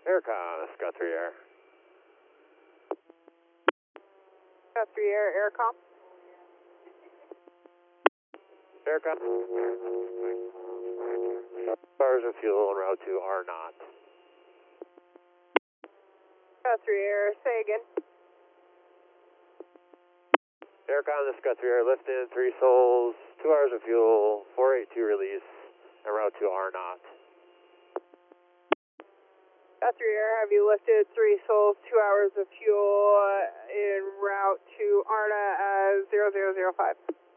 Aircon, Scott 3 Air. Scott 3 Air, Aircom. Aircon. Cars and fuel en route to R naught. Scott 3 Air, say again. Aircon, this is Scott 3 Air, lift in 3 souls, 2 hours of fuel, 482 release, en route to R naught. Scott 3 Air, have you lifted 3 souls, 2 hours of fuel en route to ARNA as 0005?